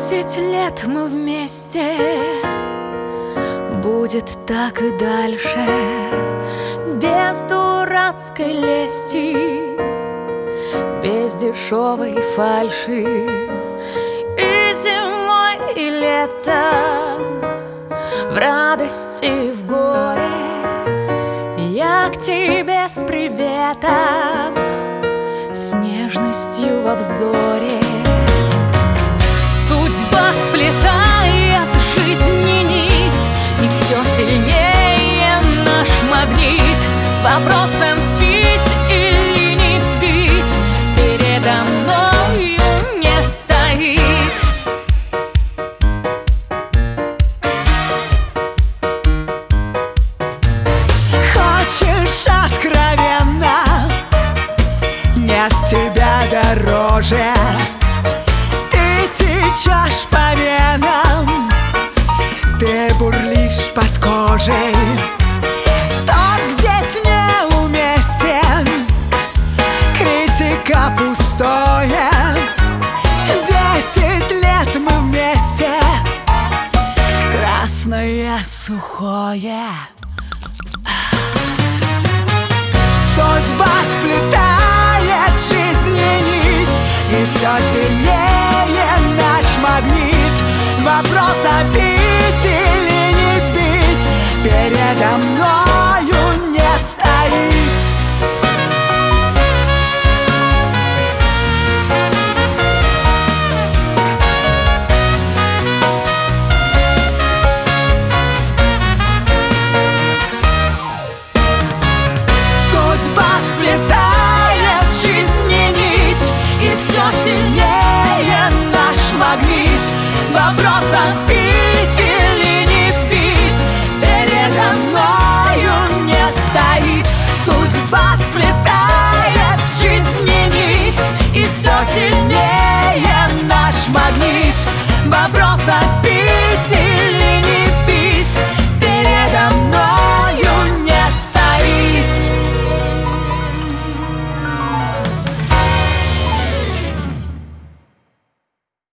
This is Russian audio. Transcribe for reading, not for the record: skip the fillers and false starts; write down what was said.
10 лет мы вместе, будет так и дальше, без дурацкой лести, без дешевой фальши. И зимой, и летом, в радости и в горе я к тебе с приветом, с нежностью во взоре. Судьба сплетает жизни нить, и все сильнее наш магнит. Вопросом пить или не пить передо мною не стоит. Хочешь откровенно, нет тебя дороже. Течешь по венам, ты бурлишь под кожей. Торг здесь неуместен, критика пустое. 10 лет мы вместе, красное сухое. Судьба сплетает жизни нить, и все сильнее наш магнит. Вопроса пить или не пить передо мною не стоит. Судьба сплетает жизни нить, и все сильнее наш магнит. Вопроса пить или не пить передо мною не стоит. Судьба сплетает жизни нить, и все сильнее наш магнит. Вопроса